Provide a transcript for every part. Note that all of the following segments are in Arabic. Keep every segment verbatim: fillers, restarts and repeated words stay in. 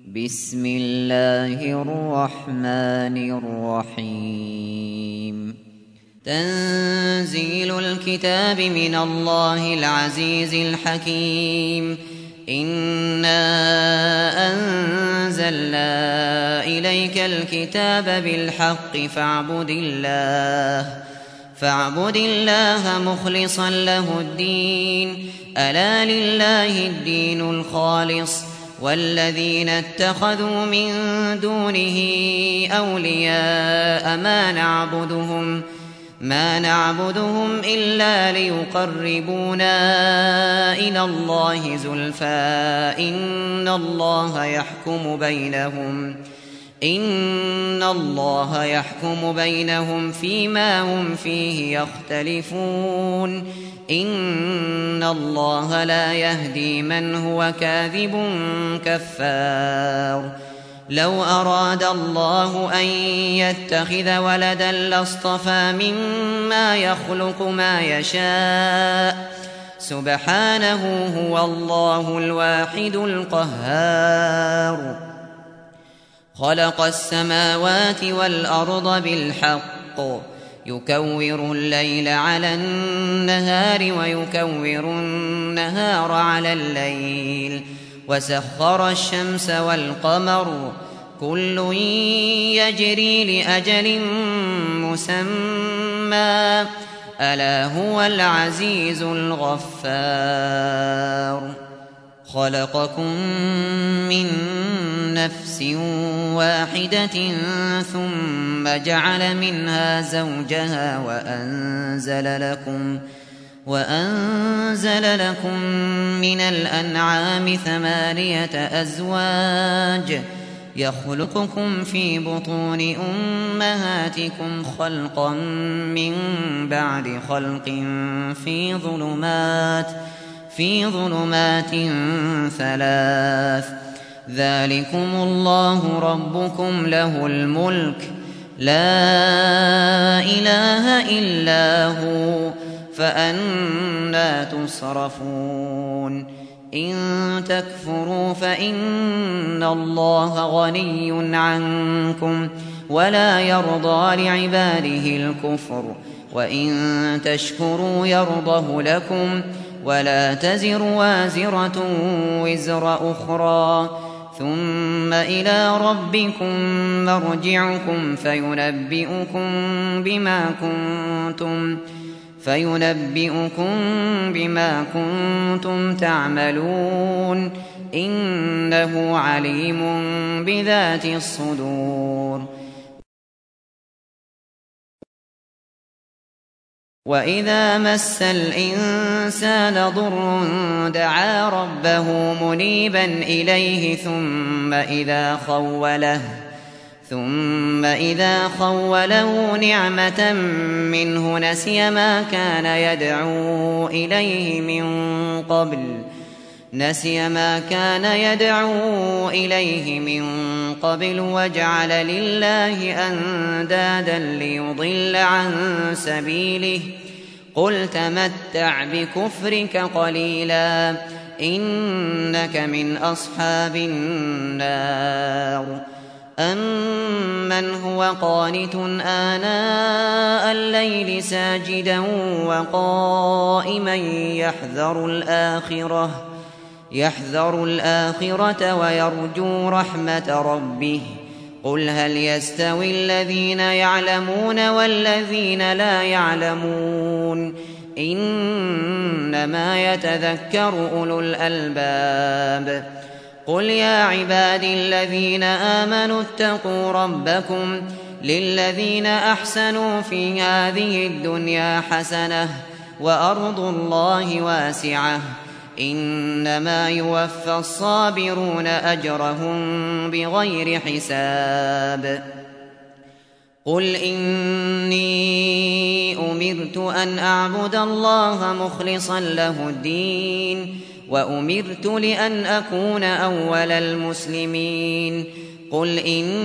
بسم الله الرحمن الرحيم تنزيل الكتاب من الله العزيز الحكيم إنا أنزلنا إليك الكتاب بالحق فاعبد الله فاعبد الله مخلصا له الدين ألا لله الدين الخالص والذين اتخذوا من دونه أولياء ما نعبدهم ما نعبدهم إلا ليقربونا إلى الله زلفى إن الله يحكم بينهم إن الله يحكم بينهم فيما هم فيه يختلفون إن الله لا يهدي من هو كاذب كفار لو أراد الله أن يتخذ ولدا لاصطفى مما يخلق ما يشاء سبحانه هو الله الواحد القهار خلق السماوات والأرض بالحق يكور الليل على النهار ويكور النهار على الليل وسخر الشمس والقمر كل يجري لأجل مسمى ألا هو العزيز الغفار خلقكم من نفس واحدة ثم جعل منها زوجها وأنزل لكم وأنزل لكم من الأنعام ثمانية أزواج يخلقكم في بطون أمهاتكم خلقا من بعد خلق في ظلمات في ظلمات ثلاث ذلكم الله ربكم له الملك لا إله إلا هو فأنى تصرفون إن تكفروا فإن الله غني عنكم ولا يرضى لعباده الكفر وإن تشكروا يرضه لكم ولا تزر وازرة وزر أخرى ثم إلى ربكم مرجعكم فينبئكم بما كنتم فينبئكم بما كنتم تعملون إنه عليم بذات الصدور وإذا مس الإنسان ضر دعا ربه منيبا إليه ثم إذا خوله ثم إذا خوله نعمة منه نسي ما كان يدعو إليه من قبل نسي ما كان يدعو إليه من قبل وجعل لله أندادا ليضل عن سبيله قل تمتع بكفرك قليلا إنك من أصحاب النار أمن هو قانت آناء الليل ساجدا وقائما يحذر الآخرة يحذر الآخرة ويرجو رحمة ربه قل هل يستوي الذين يعلمون والذين لا يعلمون إنما يتذكر أولو الألباب قل يا عبادي الذين آمنوا اتقوا ربكم للذين أحسنوا في هذه الدنيا حسنة وأرض الله واسعة إنما يوفى الصابرون أجرهم بغير حساب قل إني أمرت أن أعبد الله مخلصا له الدين وأمرت لأن أكون أول المسلمين قل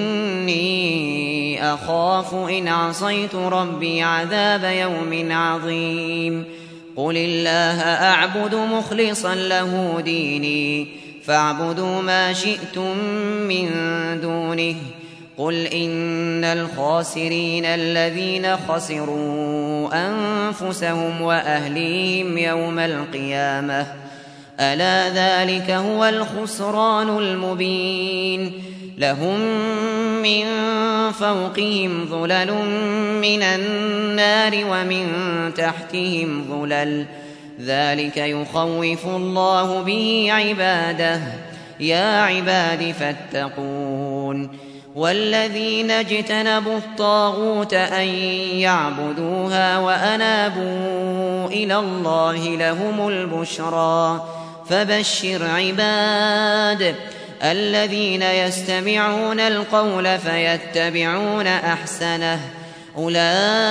إني أخاف إن عصيت ربي عذاب يوم عظيم قل الله أعبد مخلصا له ديني فاعبدوا ما شئتم من دونه قل إن الخاسرين الذين خسروا أنفسهم وأهليهم يوم القيامة ألا ذلك هو الخسران المبين لهم من فوقهم ظلل من النار ومن تحتهم ظلل ذلك يخوف الله به عباده يا عباد فاتقون والذين اجتنبوا الطاغوت أن يعبدوها وأنابوا إلى الله لهم البشرى فبشر عباد الذين يستمعون القول فيتبعون أحسنه أولئك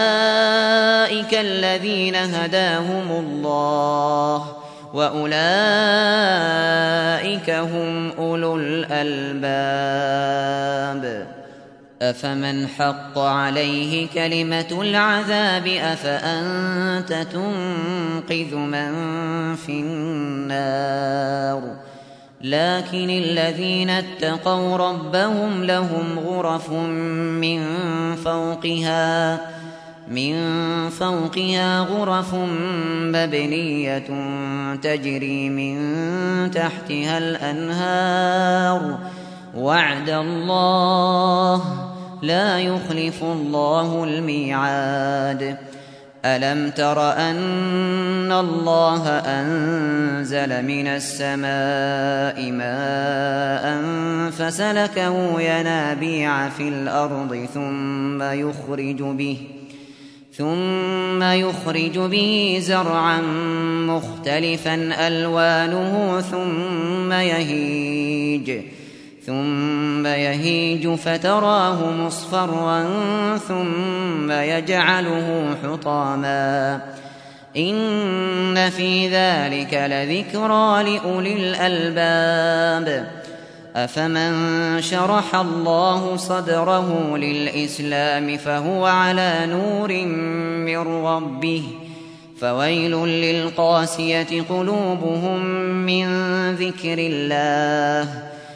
الذين هداهم الله وأولئك هم أولو الألباب أفمن حق عليه كلمة العذاب أفأنت تنقذ من في النار لكن الذين اتقوا ربهم لهم غرف من فوقها من فوقها غرف مبنية تجري من تحتها الأنهار وعد الله لا يخلف الله الميعاد ألم تر أن الله أنزل من السماء ماء فسلكه ينابيع في الأرض ثم يخرج به ثم يخرج به زرعا مختلفا ألوانه ثم يهيج ثم يهيج فتراه مصفرا ثم يجعله حطاما إن في ذلك لذكرى لأولي الألباب أفمن شرح الله صدره للإسلام فهو على نور من ربه فويل للقاسية قلوبهم من ذكر الله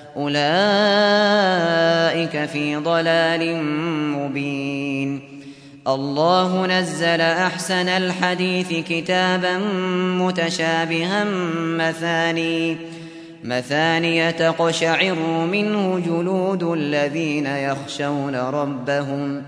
أولئك في ضلال مبين الله نزل أحسن الحديث كتابا متشابها مثاني مثاني تقشعر منه جلود الذين يخشون ربهم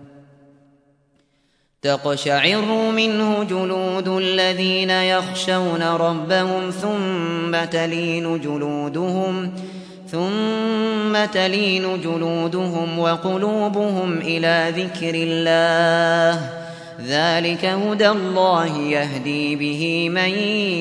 تقشعر منه جلود الذين يخشون ربهم ثم تلين جلودهم ثم تلين جلودهم وقلوبهم إلى ذكر الله ذلك هدى الله يهدي به من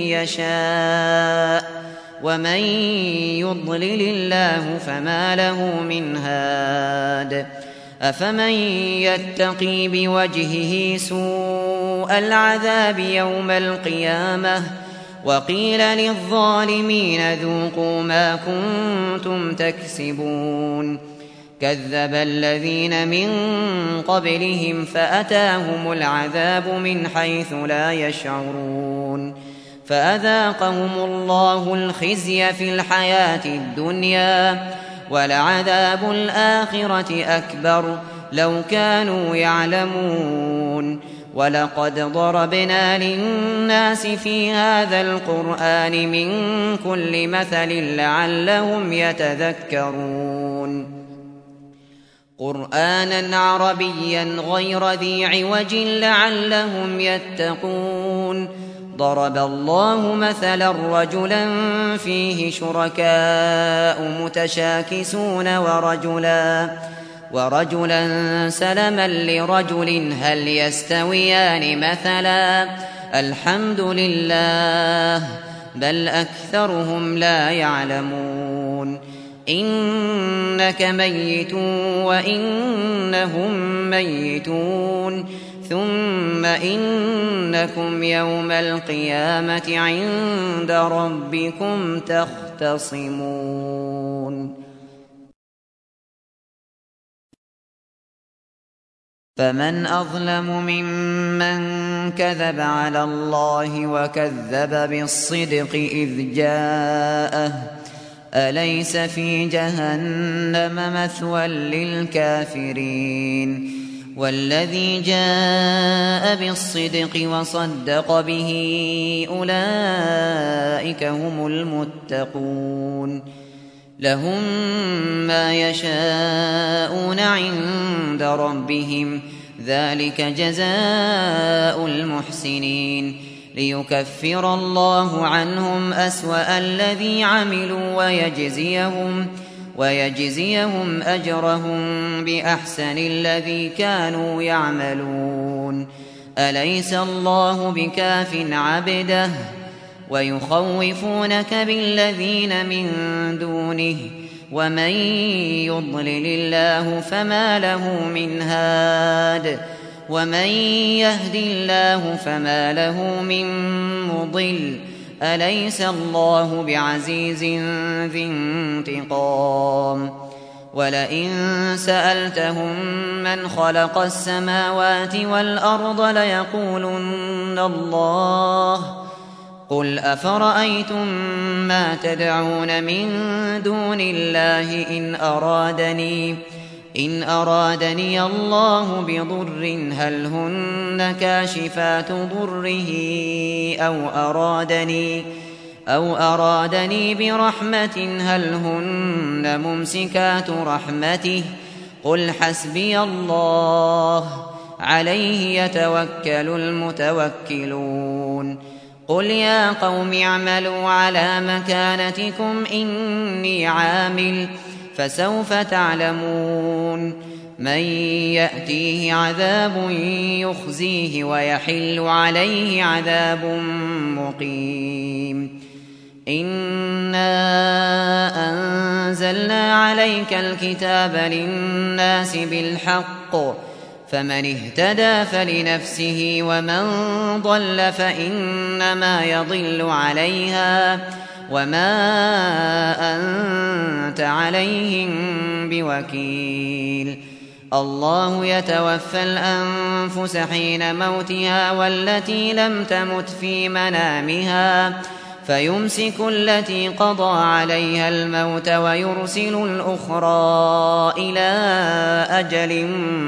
يشاء ومن يضلل الله فما له من هاد أفمن يتقي بوجهه سوء العذاب يوم القيامة وقيل للظالمين ذوقوا ما كنتم تكسبون كذب الذين من قبلهم فأتاهم العذاب من حيث لا يشعرون فأذاقهم الله الخزي في الحياة الدنيا ولعذاب الآخرة أكبر لو كانوا يعلمون ولقد ضربنا للناس في هذا القرآن من كل مثل لعلهم يتذكرون قرآنا عربيا غير ذي عوج لعلهم يتقون ضرب الله مثلا رجلا فيه شركاء متشاكسون ورجلا ورجلا سلما لرجل هل يستويان مثلا الحمد لله بل أكثرهم لا يعلمون إنك ميت وإنهم ميتون ثم إنكم يوم القيامة عند ربكم تختصمون فمن أظلم ممن كذب على الله وكذب بالصدق إذ جاءه أليس في جهنم مثوى للكافرين والذي جاء بالصدق وصدق به أولئك هم المتقون لهم ما يشاءون عند ربهم ذلك جزاء المحسنين ليكفر الله عنهم أسوأ الذي عملوا ويجزيهم ويجزيهم أجرهم بأحسن الذي كانوا يعملون أليس الله بكاف عبده ويخوفونك بالذين من دونه ومن يضلل الله فما له من هاد ومن يهد الله فما له من مضل أليس الله بعزيز ذي انتقام ولئن سألتهم من خلق السماوات والأرض ليقولن الله قل أفرأيتم ما تدعون من دون الله إن أرادني إن أرادني الله بضر هل هن كاشفات ضره أو أرادني أو أرادني برحمة هل هن ممسكات رحمته قل حسبي الله عليه يتوكل المتوكلون قل يا قوم اعملوا على مكانتكم إني عامل فسوف تعلمون من يأتيه عذاب يخزيه ويحل عليه عذاب مقيم إنا أنزلنا عليك الكتاب للناس بالحق فمن اهتدى فلنفسه ومن ضل فإنما يضل عليها وما أنت عليهم بوكيل الله يتوفى الأنفس حين موتها والتي لم تمت في منامها فيمسك التي قضى عليها الموت ويرسل الأخرى إلى أجل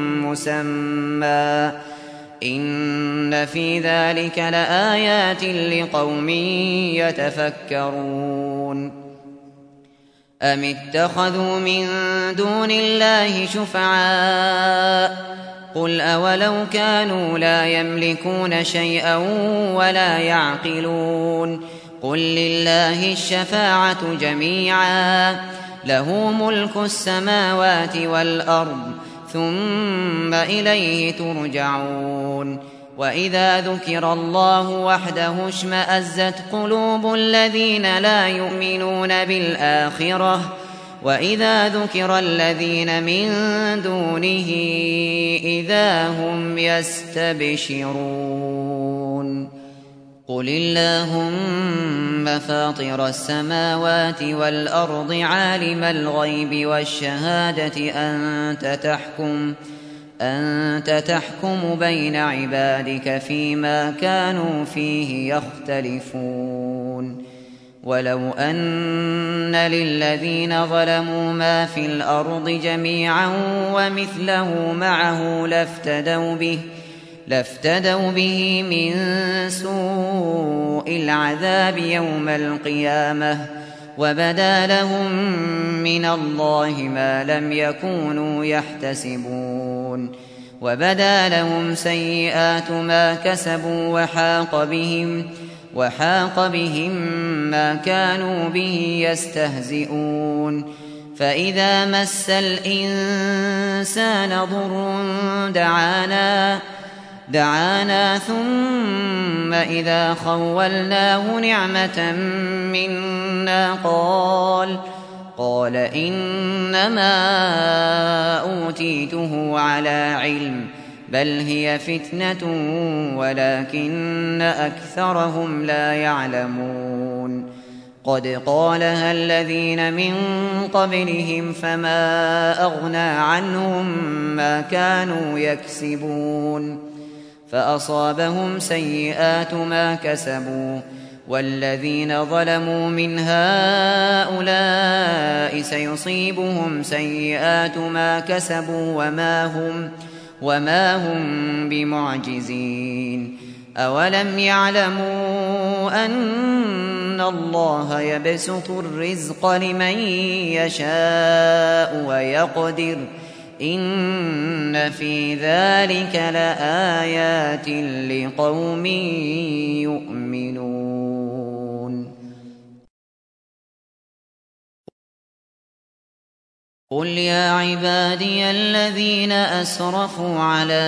مسمى إن في ذلك لآيات لقوم يتفكرون أم اتخذوا من دون الله شفعاء قل أولو كانوا لا يملكون شيئا ولا يعقلون قل لله الشفاعة جميعا له ملك السماوات والأرض ثم إليه ترجعون وإذا ذكر الله وحده اشمأزت قلوب الذين لا يؤمنون بالآخرة وإذا ذكر الذين من دونه إذا هم يستبشرون قل اللهم فاطر السماوات والأرض عالم الغيب والشهادة أنت تحكم أنت تحكم بين عبادك فيما كانوا فيه يختلفون ولو أن للذين ظلموا ما في الأرض جميعا ومثله معه لافتدوا به لافتدوا به من سوء العذاب يوم القيامة وبدا لهم من الله ما لم يكونوا يحتسبون وبدا لهم سيئات ما كسبوا وحاق بهم وحاق بهم ما كانوا به يستهزئون فإذا مس الإنسان ضر دعانا دعانا ثم إذا خولناه نعمة منا قال قال إنما أوتيته على علم بل هي فتنة ولكن أكثرهم لا يعلمون قد قالها الذين من قبلهم فما أغنى عنهم ما كانوا يكسبون فأصابهم سيئات ما كسبوا والذين ظلموا من هؤلاء سيصيبهم سيئات ما كسبوا وما هم وما هم بمعجزين. أولم يعلموا أن الله يبسط الرزق لمن يشاء ويقدر إن في ذلك لآيات لقوم يؤمنون. قل يا عبادي الذين أسرفوا على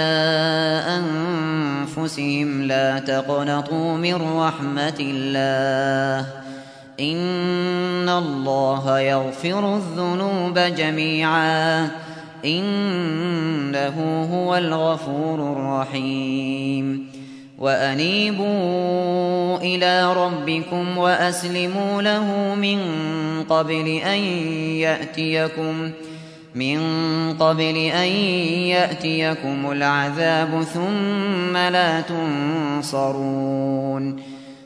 أنفسهم لا تقنطوا من رحمة الله إن الله يغفر الذنوب جميعا إنه هو الغفور الرحيم. وأنيبوا إلى ربكم وأسلموا له من قبل أن يأتيكم من قبل أن يأتيكم العذاب ثم لا تنصرون.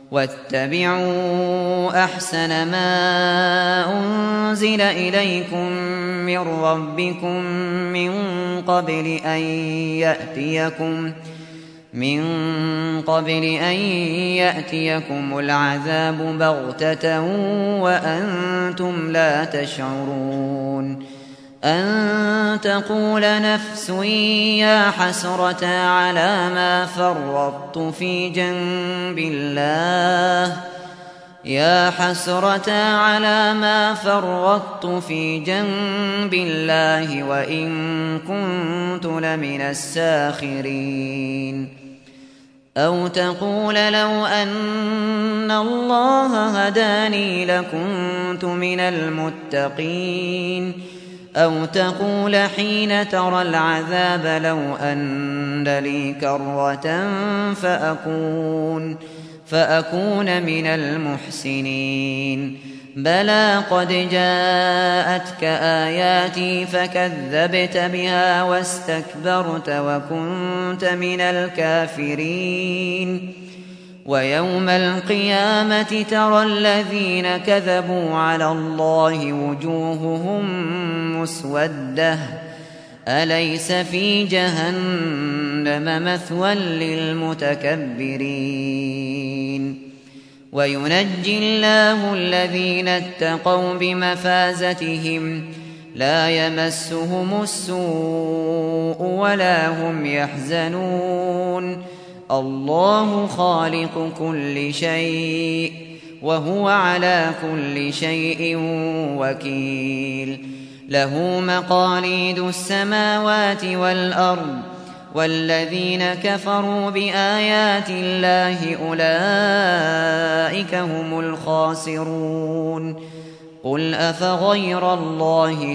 واتبعوا أحسن ما أنزل إليكم من ربكم من قبل أن يأتيكم من قبل أن يأتيكم العذاب بغتة وأنتم لا تشعرون. أن تقول نفس يا حسرة على ما فرطت في جنب الله يا حسرة على ما فرطت في جنب الله وإن كنت لمن الساخرين. أو تقول لو أن الله هداني لكنت من المتقين. أو تقول حين ترى العذاب لو أن لي كرة فأكون فأكون من المحسنين. بلى قد جاءتك آياتي فكذبت بها واستكبرت وكنت من الكافرين. ويوم القيامة ترى الذين كذبوا على الله وجوههم مسودة أليس في جهنم مثوى للمتكبرين. وينجي الله الذين اتقوا بمفازتهم لا يمسهم السوء ولا هم يحزنون. الله خالق كل شيء وهو على كل شيء وكيل. له مقاليد السماوات والأرض والذين كفروا بآيات الله أولئك هم الخاسرون. قل أفغير الله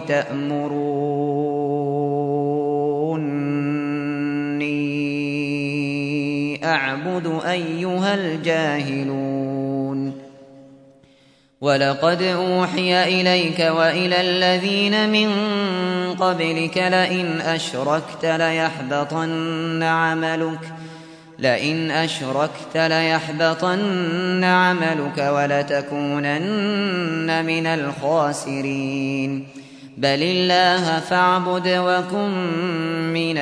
تأمروني أعبد أيها الجاهلون. ولقد أوحي إليك وإلى الذين من قبلك لئن أشركت ليحبطن عملك لئن أشركت ليحبطن عملك ولتكونن من الخاسرين. بل الله فاعبد وكن من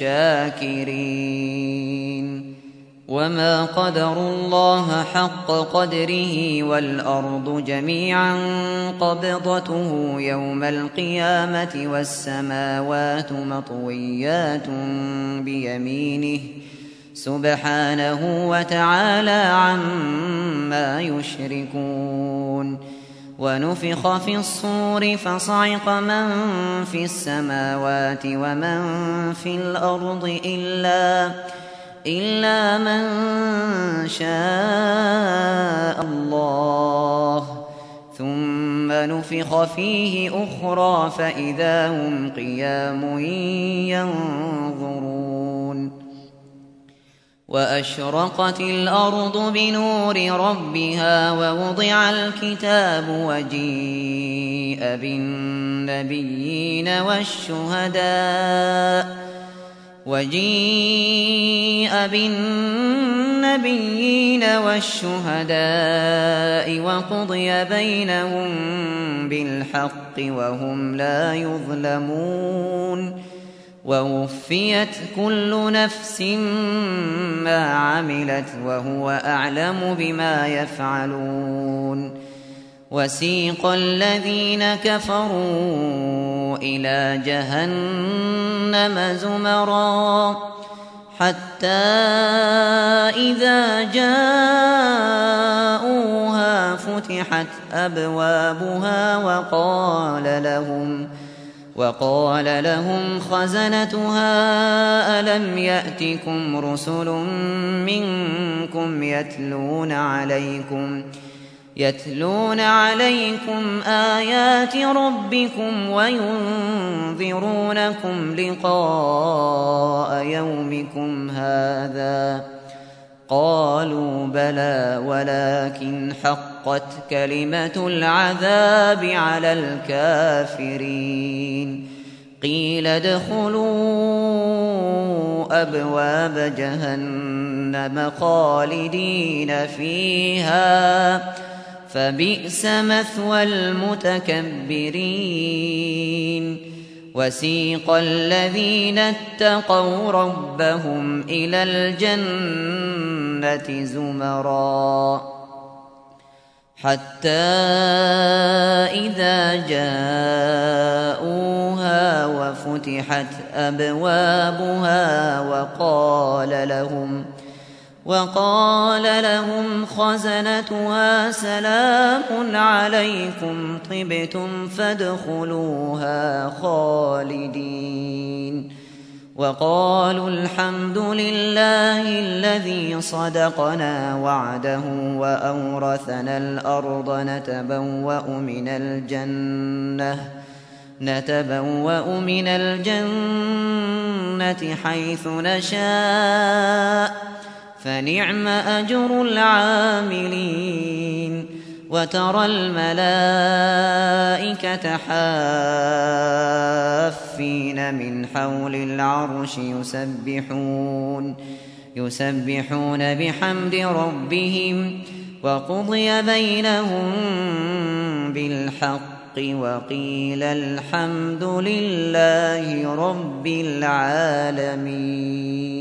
الشاكرين. وما قدروا الله حق قدره والأرض جميعا قبضته يوم القيامة والسماوات مطويات بيمينه سبحانه وتعالى عما يشركون. ونفخ في الصور فصعق من في السماوات ومن في الأرض إلا إلا من شاء الله ثم نفخ فيه أخرى فإذا هم قيام ينظرون. وأشرقت الأرض بنور ربها ووضع الكتاب وجيء بالنبيين والشهداء وجيء بالنبيين والشهداء وقضي بينهم بالحق وهم لا يظلمون ووفيت كل نفس ما عملت وهو أعلم بما يفعلون وسيق الذين كفروا إلى جهنم زمرا حتى إذا جاءوها فتحت أبوابها وقال لهم وقال لهم خزنتها ألم يأتكم رسل منكم يتلون عليكم يتلون عليكم آيات ربكم وينذرونكم لقاء يومكم هذا قالوا بلى ولكن حقت كلمة العذاب على الكافرين قيل ادخلوا أبواب جهنم خالدين فيها فبئس مثوى المتكبرين وسيق الذين اتقوا ربهم إلى الجنة زمرا حتى إذا جاءوها وفتحت أبوابها وقال لهم وقال لهم خزنتها سلام عليكم طبتم فادخلوها خالدين وقالوا الحمد لله الذي صدقنا وعده وأورثنا الأرض نتبوأ من الجنة نتبوأ من الجنة حيث نشاء فنعم أجر العاملين وترى الملائكة حافين من حول العرش يسبحون يسبحون بحمد ربهم وقضي بينهم بالحق وقيل الحمد لله رب العالمين.